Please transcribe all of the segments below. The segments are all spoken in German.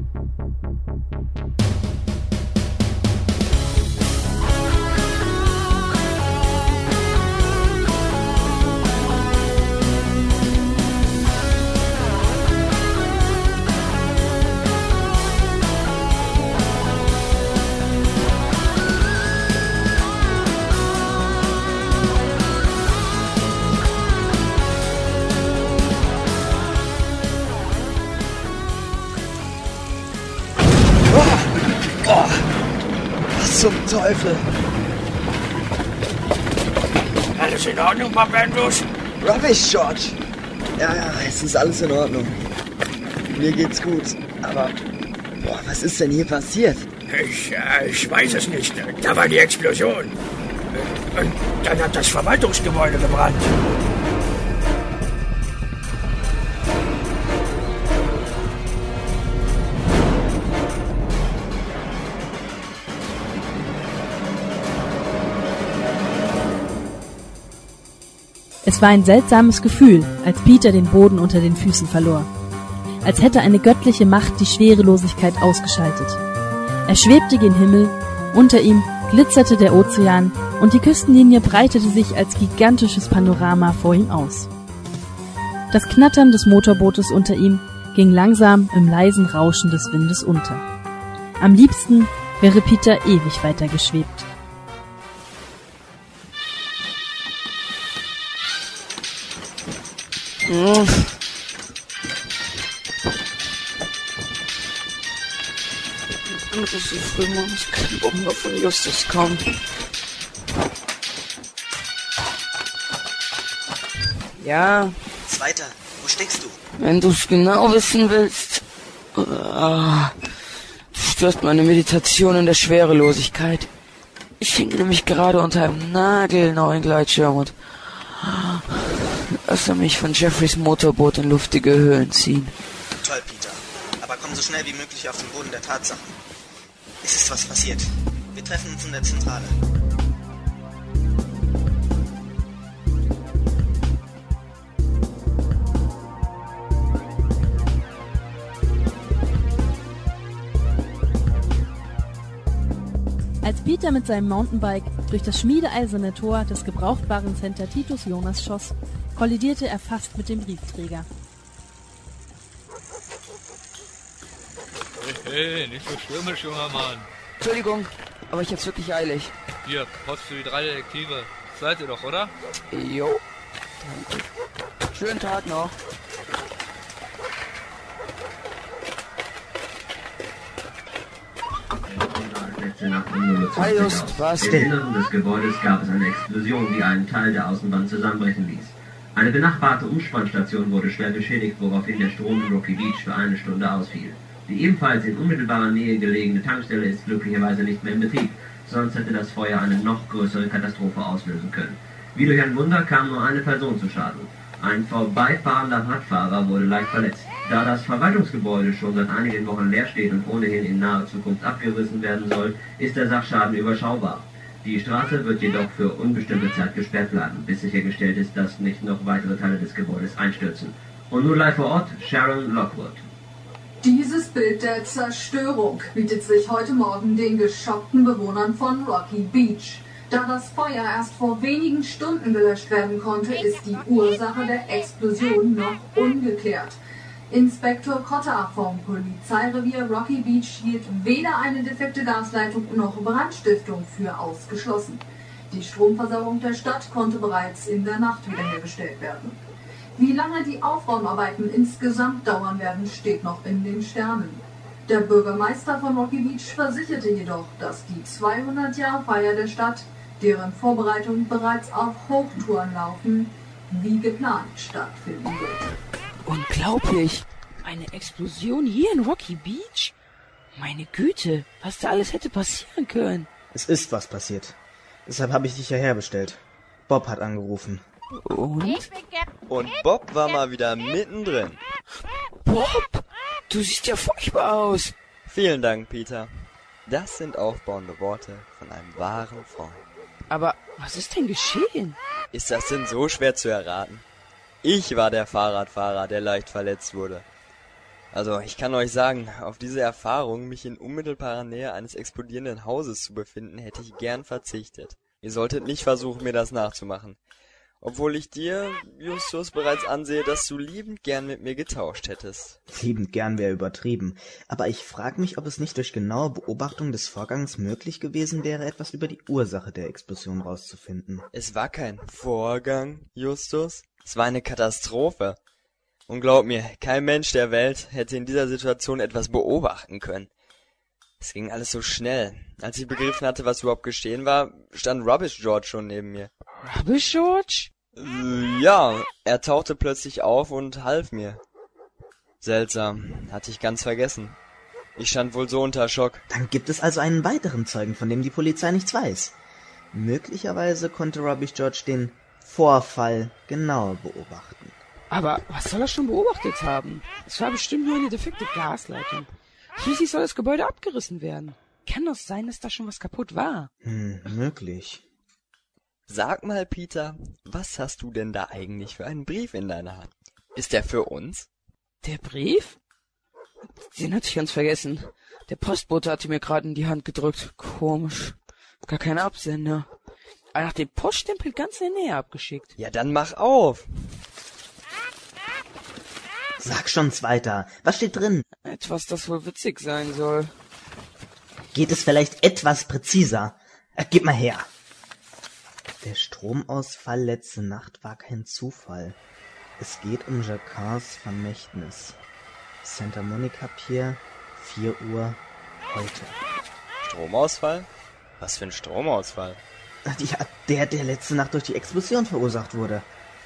Zum Teufel! Alles in Ordnung, Bob Andrews? Rubbish, George! Ja, es ist alles in Ordnung. Mir geht's gut, aber... was ist denn hier passiert? Ich weiß es nicht. Da war die Explosion. Und dann hat das Verwaltungsgebäude gebrannt. Es war ein seltsames Gefühl, als Peter den Boden unter den Füßen verlor. Als hätte eine göttliche Macht die Schwerelosigkeit ausgeschaltet. Er schwebte gen Himmel, unter ihm glitzerte der Ozean und die Küstenlinie breitete sich als gigantisches Panorama vor ihm aus. Das Knattern des Motorbootes unter ihm ging langsam im leisen Rauschen des Windes unter. Am liebsten wäre Peter ewig weiter geschwebt. Das ist so früh morgens, kein Hunger von Justus kaum. Ja? Zweiter, wo steckst du? Wenn du es genau wissen willst. Du störst meine Meditation in der Schwerelosigkeit. Ich hänge nämlich gerade unter einem nagelneuen Gleitschirm und lasse mich von Jeffreys Motorboot in luftige Höhen ziehen. Toll, Peter. Aber komm so schnell wie möglich auf den Boden der Tatsachen. Es ist was passiert. Wir treffen uns in der Zentrale. Als Peter mit seinem Mountainbike durch das schmiedeeiserne Tor des Gebrauchtwarencenter Titus Jonas schoss, kollidierte er fast mit dem Briefträger. Hey, nicht so stürmisch, junger Mann. Entschuldigung, aber ich hab's wirklich eilig. Hier, Post für die 3 Detektive. Seid ihr doch, oder? Jo. Danke. Schönen Tag noch. Hi Just, was Im Inneren des Gebäudes gab es eine Explosion, die einen Teil der Außenwand zusammenbrechen ließ. Eine benachbarte Umspannstation wurde schwer beschädigt, woraufhin der Strom in Rocky Beach für 1 Stunde ausfiel. Die ebenfalls in unmittelbarer Nähe gelegene Tankstelle ist glücklicherweise nicht mehr in Betrieb, sonst hätte das Feuer eine noch größere Katastrophe auslösen können. Wie durch ein Wunder kam nur eine Person zu Schaden. Ein vorbeifahrender Radfahrer wurde leicht verletzt. Da das Verwaltungsgebäude schon seit einigen Wochen leer steht und ohnehin in naher Zukunft abgerissen werden soll, ist der Sachschaden überschaubar. Die Straße wird jedoch für unbestimmte Zeit gesperrt bleiben, bis sichergestellt ist, dass nicht noch weitere Teile des Gebäudes einstürzen. Und nun live vor Ort, Sharon Lockwood. Dieses Bild der Zerstörung bietet sich heute Morgen den geschockten Bewohnern von Rocky Beach. Da das Feuer erst vor wenigen Stunden gelöscht werden konnte, ist die Ursache der Explosion noch ungeklärt. Inspektor Cotter vom Polizeirevier Rocky Beach hielt weder eine defekte Gasleitung noch Brandstiftung für ausgeschlossen. Die Stromversorgung der Stadt konnte bereits in der Nacht wiederhergestellt werden. Wie lange die Aufräumarbeiten insgesamt dauern werden, steht noch in den Sternen. Der Bürgermeister von Rocky Beach versicherte jedoch, dass die 200-Jahr-Feier der Stadt, deren Vorbereitungen bereits auf Hochtouren laufen, wie geplant stattfinden wird. Unglaublich! Eine Explosion hier in Rocky Beach? Meine Güte, was da alles hätte passieren können. Es ist was passiert. Deshalb habe ich dich hierher bestellt. Bob hat angerufen. Und? Und Bob war mal wieder mittendrin. Bob, du siehst ja furchtbar aus. Vielen Dank, Peter. Das sind aufbauende Worte von einem wahren Freund. Aber was ist denn geschehen? Ist das denn so schwer zu erraten? Ich war der Fahrradfahrer, der leicht verletzt wurde. Also, ich kann euch sagen, auf diese Erfahrung, mich in unmittelbarer Nähe eines explodierenden Hauses zu befinden, hätte ich gern verzichtet. Ihr solltet nicht versuchen, mir das nachzumachen. Obwohl ich dir, Justus, bereits ansehe, dass du liebend gern mit mir getauscht hättest. Liebend gern wäre übertrieben. Aber ich frage mich, ob es nicht durch genaue Beobachtung des Vorgangs möglich gewesen wäre, etwas über die Ursache der Explosion rauszufinden. Es war kein Vorgang, Justus. Es war eine Katastrophe. Und glaub mir, kein Mensch der Welt hätte in dieser Situation etwas beobachten können. Es ging alles so schnell. Als ich begriffen hatte, was überhaupt geschehen war, stand Rubbish George schon neben mir. Rubbish George? Ja, er tauchte plötzlich auf und half mir. Seltsam, hatte ich ganz vergessen. Ich stand wohl so unter Schock. Dann gibt es also einen weiteren Zeugen, von dem die Polizei nichts weiß. Möglicherweise konnte Rubbish George den Vorfall genauer beobachten. Aber was soll er schon beobachtet haben? Es war bestimmt nur eine defekte Gasleitung. Schließlich soll das Gebäude abgerissen werden. Kann doch sein, dass da schon was kaputt war. Möglich. Sag mal, Peter, was hast du denn da eigentlich für einen Brief in deiner Hand? Ist der für uns? Der Brief? Den hatte ich ganz vergessen. Der Postbote hatte mir gerade in die Hand gedrückt. Komisch. Gar kein Absender. Aber nach dem Poststempel ganz in der Nähe abgeschickt. Ja, dann mach auf. Sag schon's weiter. Was steht drin? Etwas, das wohl witzig sein soll. Geht es vielleicht etwas präziser? Gib mal her. Der Stromausfall letzte Nacht war kein Zufall. Es geht um Jacquards Vermächtnis. Santa Monica Pier, 4 Uhr heute. Stromausfall? Was für ein Stromausfall? Ja, der letzte Nacht durch die Explosion verursacht wurde.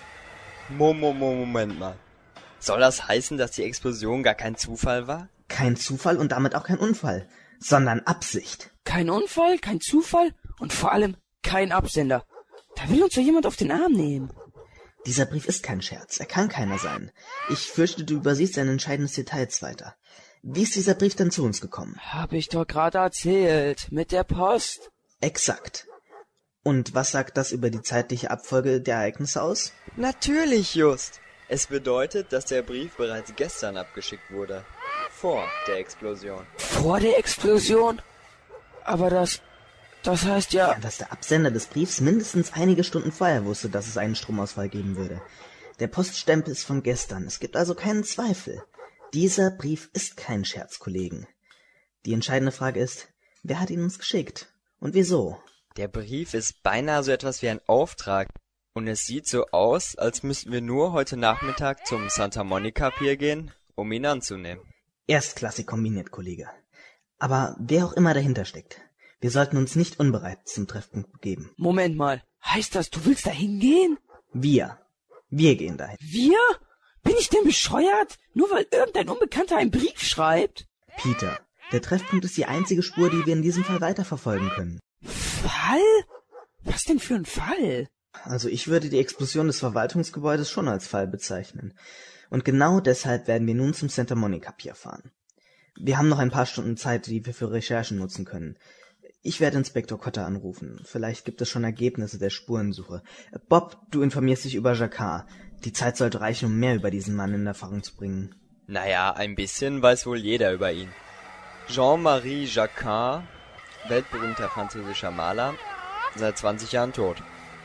Moment mal. Soll das heißen, dass die Explosion gar kein Zufall war? Kein Zufall und damit auch kein Unfall, sondern Absicht. Kein Unfall, kein Zufall und vor allem kein Absender. Da will uns doch jemand auf den Arm nehmen. Dieser Brief ist kein Scherz, er kann keiner sein. Ich fürchte, du übersiehst ein entscheidendes Detail weiter. Wie ist dieser Brief denn zu uns gekommen? Hab ich doch gerade erzählt, mit der Post. Exakt. Und was sagt das über die zeitliche Abfolge der Ereignisse aus? Natürlich, Just. Es bedeutet, dass der Brief bereits gestern abgeschickt wurde. Vor der Explosion. Vor der Explosion? Aber das heißt ja... Dass der Absender des Briefs mindestens einige Stunden vorher wusste, dass es einen Stromausfall geben würde. Der Poststempel ist von gestern. Es gibt also keinen Zweifel. Dieser Brief ist kein Scherz, Kollegen. Die entscheidende Frage ist, wer hat ihn uns geschickt? Und wieso? Der Brief ist beinahe so etwas wie ein Auftrag. Und es sieht so aus, als müssten wir nur heute Nachmittag zum Santa Monica Pier gehen, um ihn anzunehmen. Erstklassig kombiniert, Kollege. Aber wer auch immer dahinter steckt, wir sollten uns nicht unbereit zum Treffpunkt begeben. Moment mal, heißt das, du willst da hingehen? Wir gehen dahin. Wir? Bin ich denn bescheuert? Nur weil irgendein Unbekannter einen Brief schreibt? Peter, der Treffpunkt ist die einzige Spur, die wir in diesem Fall weiterverfolgen können. Fall? Was denn für ein Fall? Also ich würde die Explosion des Verwaltungsgebäudes schon als Fall bezeichnen. Und genau deshalb werden wir nun zum Santa Monica Pier fahren. Wir haben noch ein paar Stunden Zeit, die wir für Recherchen nutzen können. Ich werde Inspektor Cotter anrufen. Vielleicht gibt es schon Ergebnisse der Spurensuche. Bob, du informierst dich über Jacquard. Die Zeit sollte reichen, um mehr über diesen Mann in Erfahrung zu bringen. Naja, ein bisschen weiß wohl jeder über ihn. Jean-Marie Jacquard, weltberühmter französischer Maler, seit 20 Jahren tot.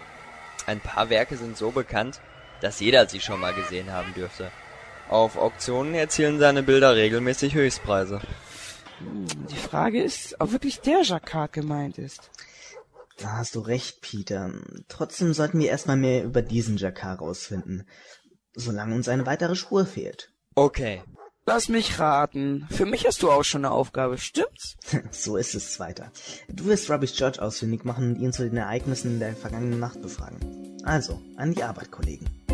Ein paar Werke sind so bekannt, dass jeder sie schon mal gesehen haben dürfte. Auf Auktionen erzielen seine Bilder regelmäßig Höchstpreise. Die Frage ist, ob wirklich der Jacquard gemeint ist. Da hast du recht, Peter. Trotzdem sollten wir erstmal mehr über diesen Jacquard rausfinden, solange uns eine weitere Spur fehlt. Okay. Lass mich raten. Für mich hast du auch schon eine Aufgabe, stimmt's? So ist es, Zweiter. Du wirst Rubbish George ausfindig machen und ihn zu den Ereignissen der vergangenen Nacht befragen. Also, an die Arbeit, Kollegen.